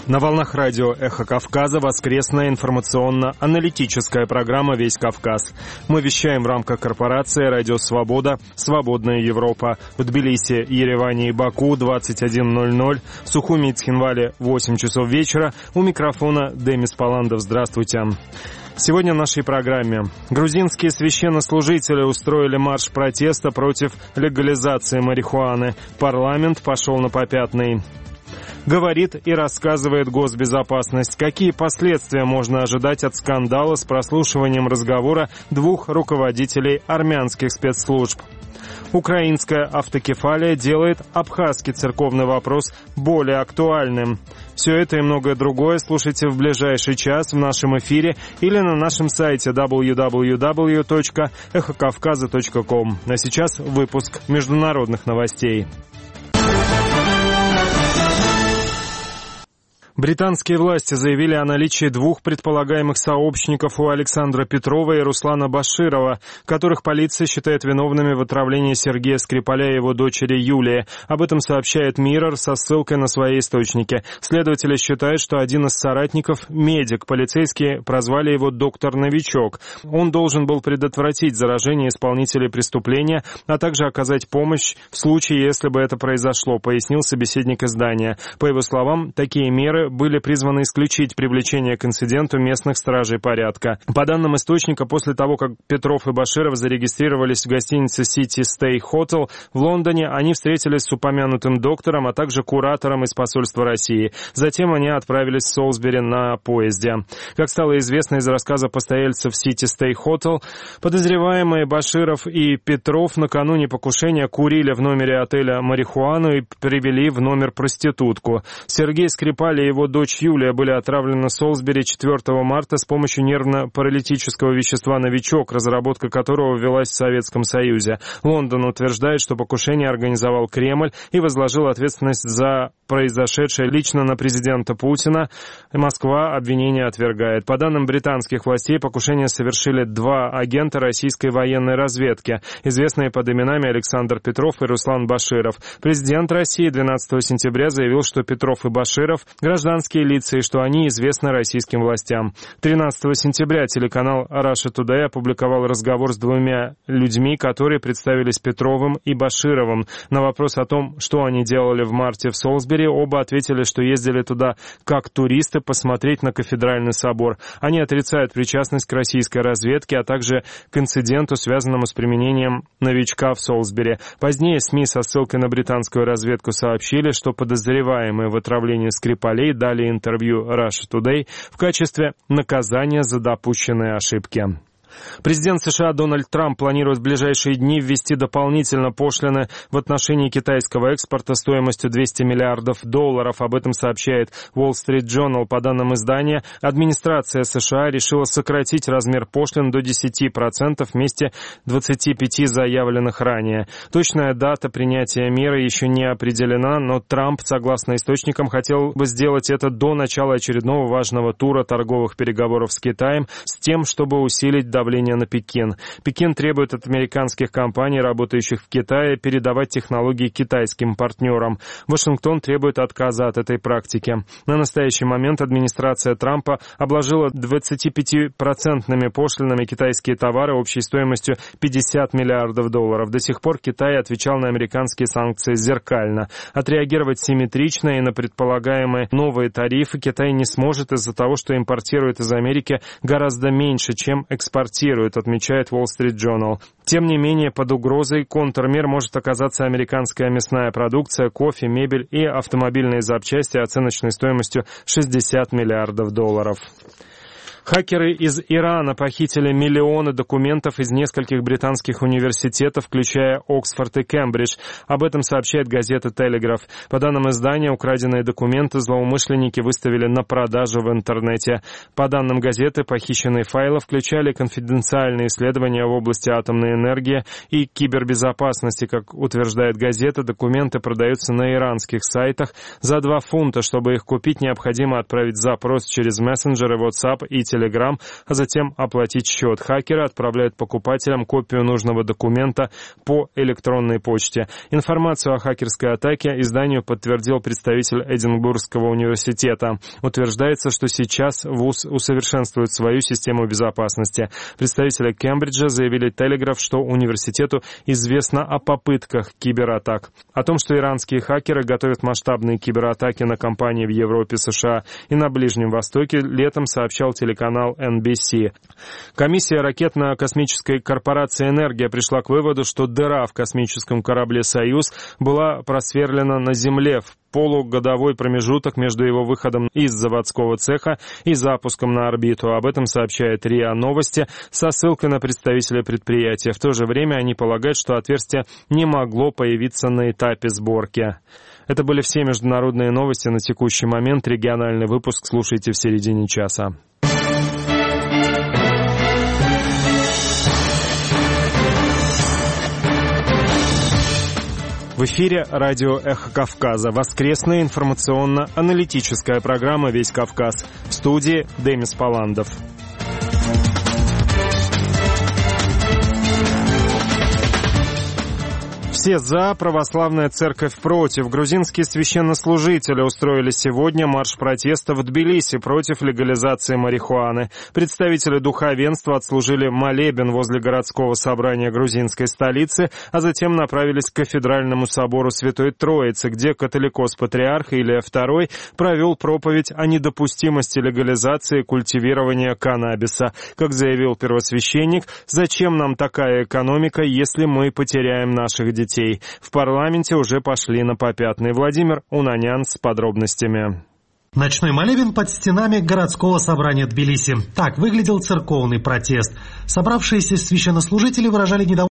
На волнах радио «Эхо Кавказа» воскресная информационно-аналитическая программа «Весь Кавказ». Мы вещаем в рамках корпорации «Радио Свобода», «Свободная Европа». В Тбилиси, Ереване и Баку 21:00, в Сухуми и Цхинвале 8 часов вечера. У микрофона Демис Паландов. Здравствуйте. Сегодня в нашей программе. Грузинские священнослужители устроили марш протеста против легализации марихуаны. Парламент пошел на попятный. Говорит и рассказывает госбезопасность, какие последствия можно ожидать от скандала с прослушиванием разговора двух руководителей армянских спецслужб. Украинская автокефалия делает абхазский церковный вопрос более актуальным. Все это и многое другое слушайте в ближайший час в нашем эфире или на нашем сайте www.эхокавказа.ком. А сейчас выпуск международных новостей. Британские власти заявили о наличии двух предполагаемых сообщников у Александра Петрова и Руслана Баширова, которых полиция считает виновными в отравлении Сергея Скрипаля и его дочери Юлии. Об этом сообщает Mirror со ссылкой на свои источники. Следователи считают, что один из соратников – медик. Полицейские прозвали его «доктор-новичок». Он должен был предотвратить заражение исполнителей преступления, а также оказать помощь в случае, если бы это произошло, пояснил собеседник издания. По его словам, такие меры были призваны исключить привлечение к инциденту местных стражей порядка. По данным источника, после того, как Петров и Баширов зарегистрировались в гостинице City Stay Hotel в Лондоне, они встретились с упомянутым доктором, а также куратором из посольства России. Затем они отправились в Солсбери на поезде. Как стало известно из рассказа постояльцев City Stay Hotel, подозреваемые Баширов и Петров накануне покушения курили в номере отеля марихуану и привели в номер проститутку. Сергей Скрипаль и его дочь Юлия были отравлены в Солсбери 4 марта с помощью нервно-паралитического вещества «Новичок», разработка которого велась в Советском Союзе. Лондон утверждает, что покушение организовал Кремль и возложил ответственность за произошедшее лично на президента Путина. Москва обвинение отвергает. По данным британских властей, покушение совершили два агента российской военной разведки, известные под именами Александр Петров и Руслан Баширов. Президент России 12 сентября заявил, что Петров и Баширов – гражданские лица и что они известны российским властям. 13 сентября телеканал Russia Today опубликовал разговор с двумя людьми, которые представились Петровым и Башировым. На вопрос о том, что они делали в марте в Солсбери, оба ответили, что ездили туда как туристы посмотреть на кафедральный собор. Они отрицают причастность к российской разведке, а также к инциденту, связанному с применением новичка в Солсбери. Позднее СМИ со ссылкой на британскую разведку сообщили, что подозреваемые в отравлении Скрипалей дали интервью Russia Today в качестве наказания за допущенные ошибки. Президент США Дональд Трамп планирует в ближайшие дни ввести дополнительно пошлины в отношении китайского экспорта стоимостью $200 миллиардов. Об этом сообщает Wall Street Journal. По данным издания, администрация США решила сократить размер пошлин до 10% вместе 25 заявленных ранее. Точная дата принятия меры еще не определена, но Трамп, согласно источникам, хотел бы сделать это до начала очередного важного тура торговых переговоров с Китаем с тем, чтобы усилить давление на Пекин. Пекин требует от американских компаний, работающих в Китае, передавать технологии китайским партнерам. Вашингтон требует отказа от этой практики. На настоящий момент администрация Трампа обложила 25% пошлинами китайские товары общей стоимостью $50 миллиардов. До сих пор Китай отвечал на американские санкции зеркально. Отреагировать симметрично и на предполагаемые новые тарифы Китай не сможет из-за того, что импортирует из Америки гораздо меньше, чем экспортирует, отмечает Wall Street Journal. Тем не менее, под угрозой контрмер может оказаться американская мясная продукция, кофе, мебель и автомобильные запчасти оценочной стоимостью $60 миллиардов. Хакеры из Ирана похитили миллионы документов из нескольких британских университетов, включая Оксфорд и Кембридж. Об этом сообщает газета «Телеграф». По данным издания, украденные документы злоумышленники выставили на продажу в интернете. По данным газеты, похищенные файлы включали конфиденциальные исследования в области атомной энергии и кибербезопасности. Как утверждает газета, документы продаются на иранских сайтах за $2. Чтобы их купить, необходимо отправить запрос через мессенджеры WhatsApp и Telegram. Telegram, а затем оплатить счет. Хакеры отправляют покупателям копию нужного документа по электронной почте. Информацию о хакерской атаке изданию подтвердил представитель Эдинбургского университета. Утверждается, что сейчас ВУЗ усовершенствует свою систему безопасности. Представители Кембриджа заявили Телеграф, что университету известно о попытках кибератак. О том, что иранские хакеры готовят масштабные кибератаки на компании в Европе, США и на Ближнем Востоке, летом сообщал телеканал NBC. Комиссия ракетно-космической корпорации «Энергия» пришла к выводу, что дыра в космическом корабле «Союз» была просверлена на Земле в полугодовой промежуток между его выходом из заводского цеха и запуском на орбиту. Об этом сообщает РИА Новости со ссылкой на представителя предприятия. В то же время они полагают, что отверстие не могло появиться на этапе сборки. Это были все международные новости на текущий момент. Региональный выпуск слушайте в середине часа. В эфире радио «Эхо Кавказа». Воскресная информационно-аналитическая программа «Весь Кавказ». В студии Демис Паландов. Все за, православная церковь против. Грузинские священнослужители устроили сегодня марш протеста в Тбилиси против легализации марихуаны. Представители духовенства отслужили молебен возле городского собрания грузинской столицы, а затем направились к кафедральному собору Святой Троицы, где католикос-патриарх Илия II провел проповедь о недопустимости легализации культивирования каннабиса. Как заявил первосвященник, зачем нам такая экономика, если мы потеряем наших детей? В парламенте уже пошли на попятный. Владимир Унанян с подробностями. Ночной молебен под стенами городского собрания Тбилиси. Так выглядел церковный протест. Собравшиеся священнослужители выражали недовольство